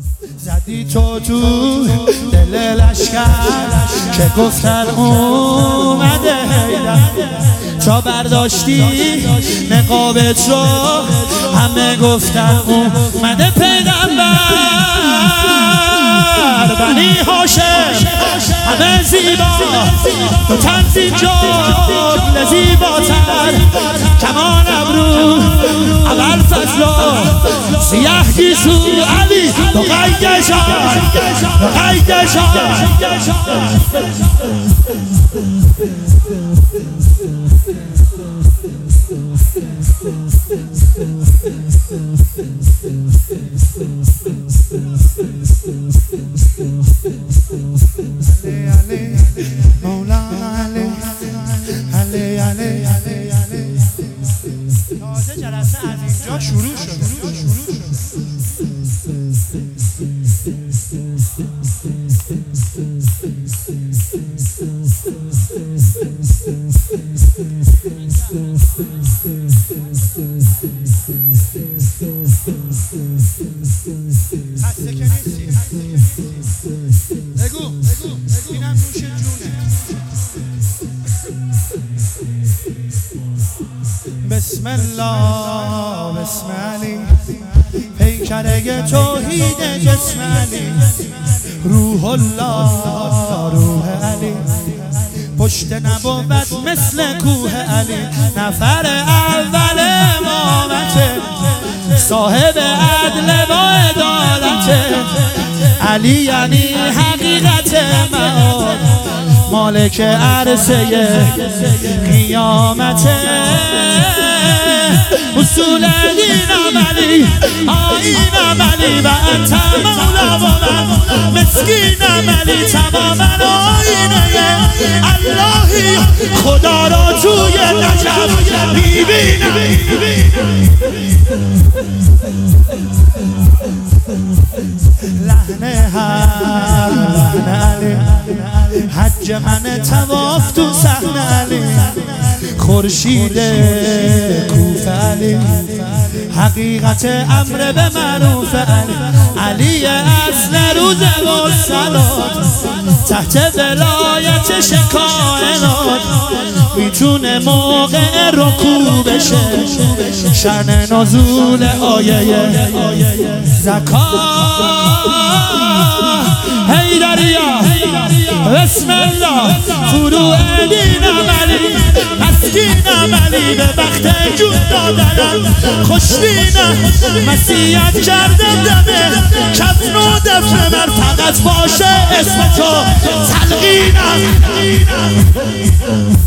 زدی تو دل لشکر که گفتن اومده حیدر، تا برداشتی نقابت رو همه گفتن اومده پیغمبر. بنی هاشم همه زیبا، دو تن زیجال زیباتر، کمان ابرو اول فضلا، سیاه گیسو علی دو قیدشان دو قیدشان. تازه جلسه از اینجا شروع شد. خسته که نیستی؟ بگو اینم نوش جونه. بسم الله بسم علی، پیکره توحید جسم علی، روح الله روح علی، پشت نبوت مثل کوه علی، نفر اول امامته، صاحب عدل با عدالته، علی یعنی حقیقت معاد، مالک عرصه قیامته، اصول دین عملی آیین عملی و انت مولا و من مسکین عملی، تماما آینه اللهی خدا را توی نجف میبینم. لحن هر لحن علی، حج من تواف تو صحن علی، خورشید کوفه علی، حقیقت امر به معروف علی، علی اصل روز و صلات، تحت ولایتش کائنات، میتونه موقع رکوع بشه، شأن نزول آیه زکات. حیدریا بسم الله، فروع دین عملی، مسکین عملی، به وقت جون دادنم خوشبینم، مسیحیت کرده دمه کفن و دفن من، فقط باشه اسم تو تلقینم.